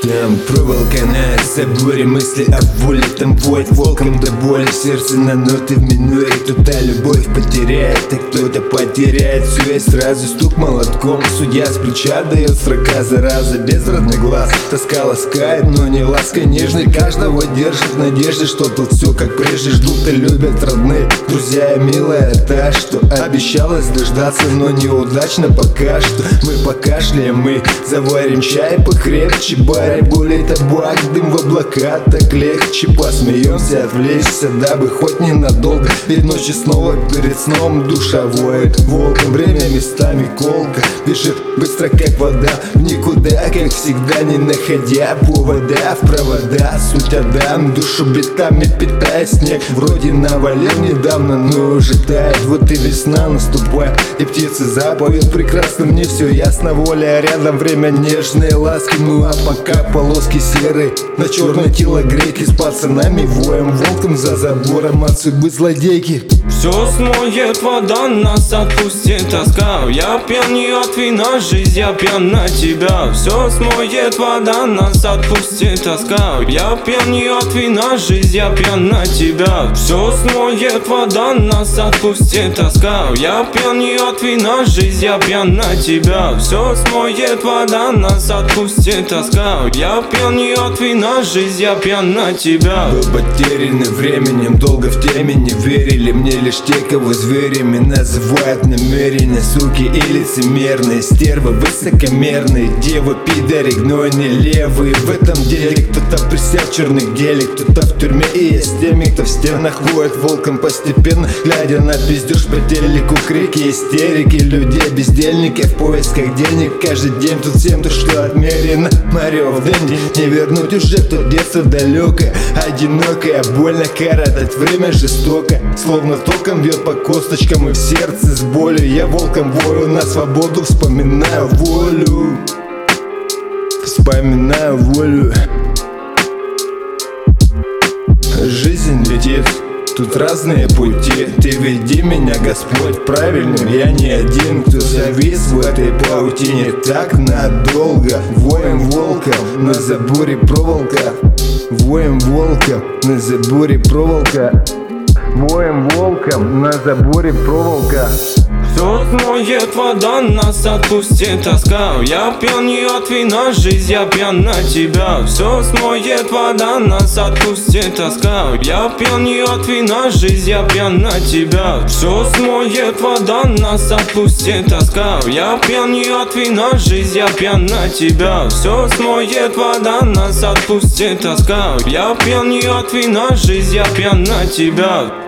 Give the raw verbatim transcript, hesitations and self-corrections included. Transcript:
Там проволока на заборе, мысли о воле. Там воет волком до боли, сердце на ноты в миноре. Кто-то любовь потеряет, а кто-то потеряет все и сразу стук молотком. Судья с плеча дает строка, зараза без родных глаз. Тоска ласкает, но не ласка нежной. Каждого держит в надежде, что тут все как прежде. Ждут и любят родные друзья и милая та, что обещалась дождаться, но неудачно пока что. Мы покашляем, мы заварим чай покрепче, баре более табак, дым в облака, так легче. Посмеемся, отвлечься, дабы хоть ненадолго. Ведь ночью снова перед сном душа воет волком. Время местами колко, бежит быстро как вода в никуда, как всегда не находя повода в провода. Суть отдам, душу битами питая. Снег вроде навалил недавно, но уже тает. Вот и весна наступает, и птицы запоют прекрасно. Мне все ясно, воля рядом, время нежные ласки. Ну а пока полоски серые на черное тело греки, с пацанами воем, волком за забором от судьбы злодейки. Все смоет вода, нас отпустит тоска. Я пьян не от вина, жизнь, я пьян на тебя. Все смоет вода, нас отпустит тоска. Я пьян не от вина, жизнь, я пьян на тебя. Все смоет вода, нас отпустит тоска. Я пьян не от вина, жизнь, я пьян на тебя. Все смоет вода, нас отпустит тоска. Я пьян не от вина, жизнь, я пьян на тебя. Был потерянный временем, долго в теме не верили мне лишь те, кого зверями называют намеренно. Суки и лицемерные, стервы высокомерные, девы, пидоры, гнойные, левые. В этом деле кто-то присел в черных деле, кто-то в тюрьме, и есть теми, кто в стенах воет волком постепенно, глядя на пиздеж по телеку, крики, истерики людей, бездельники в поисках денег. Каждый день тут всем то, что отмерено. Марио в Дэнди, не вернуть уже то детство далекое, одинокое, больно коротать время жестоко, словно током бьет по косточкам и в сердце с болью. Я волком вою на свободу, вспоминаю волю, вспоминаю волю. Жизнь летит, тут разные пути. Ты веди меня, Господь, правильным. Я не один, кто завис в этой паутине так надолго. Воем волком на заборе проволока. Воем волком на заборе проволока. Воем волком на заборе проволока. Все смоет вода, нас отпустит тоска. Я пьян не от вина, жизнь, я пьян на тебя. Все смоет вода, нас отпустит тоска. Я пьян не от вина, жизнь, я пьян на тебя. Все смоет вода, нас отпустит тоска. Я пьян не от вина, жизнь, я пьян на тебя. Все смоет вода, нас отпустит тоска. Я пьян не от вина, жизнь, я пьян на тебя.